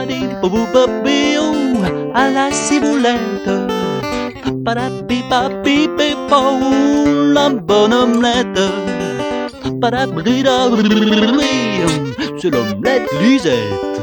À la ciboulette, la bonne omelette, c'est l'omelette Lisette.